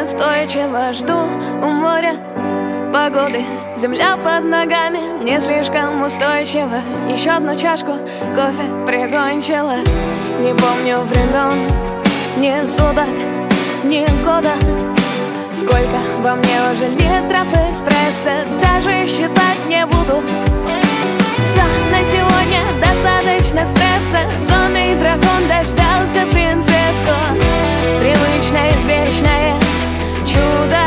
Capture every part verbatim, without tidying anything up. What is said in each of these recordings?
настойчиво жду у моря погоды. Земля под ногами не слишком устойчива. Еще одну чашку кофе прикончила. Не помню времен, ни суток, ни года. Сколько во мне уже литров эспрессо, даже считать не буду. Все, на сегодня достаточно стресса. Сонный дракон дождался принцессу. Привычное, извечное чудо.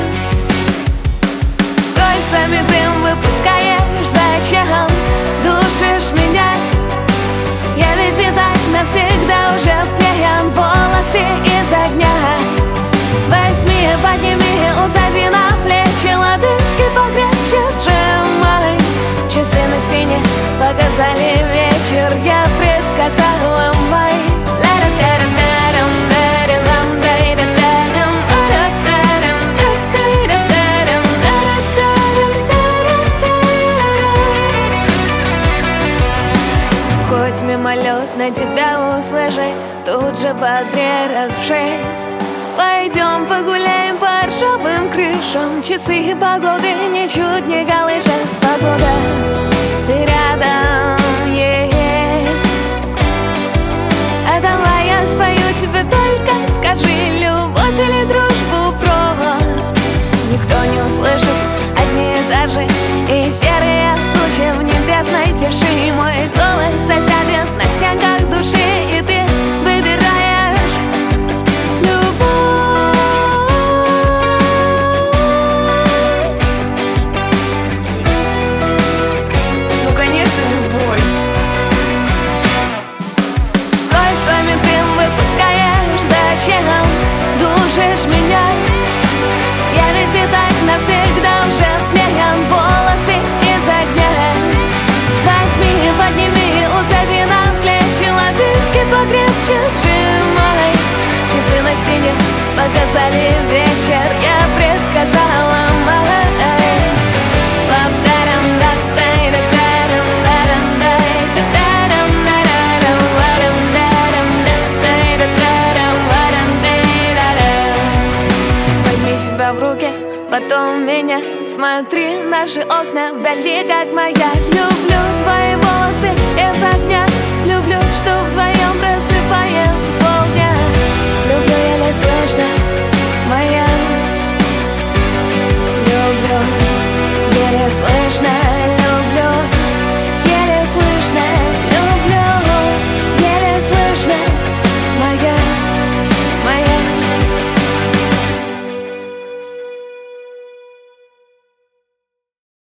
Кольцами дым выпускаешь, зачем душишь меня? Я ведь и так навсегда уже вклеен, волосы из огня. Возьми, подними, усади на плечи, лодыжки покрепче сжимай. Часы на стене показали вечер, я предсказала май. Хоть мимолетно тебя услышать, тут же бодрее раз в шесть. Пойдем погуляем по ржавым крышам. Часы погоды ничуть не колышет. Погода, ты рядом есть. А давай я спою тебе, только скажи, любовь или дружбу провод. Никто не услышит, одни этажи и серые тучи в небесной тиши. Мой голос засядет на стенках души, и ты выбираешь любовь. Ну, конечно, любовь. Кольцами дым выпускаешь, зачем душишь меня? Я ведь и так навсегда уже вклеен, волосы из огня. Возьми, подними, усади на плечи, лодыжки покрепче сжимай. Часы на стене показали вечер, я предсказала май. Возьми себя в руки, потом меня. Смотри, наши окна вдали, как моя. Люблю твои волосы из огня. Люблю, что вдвоем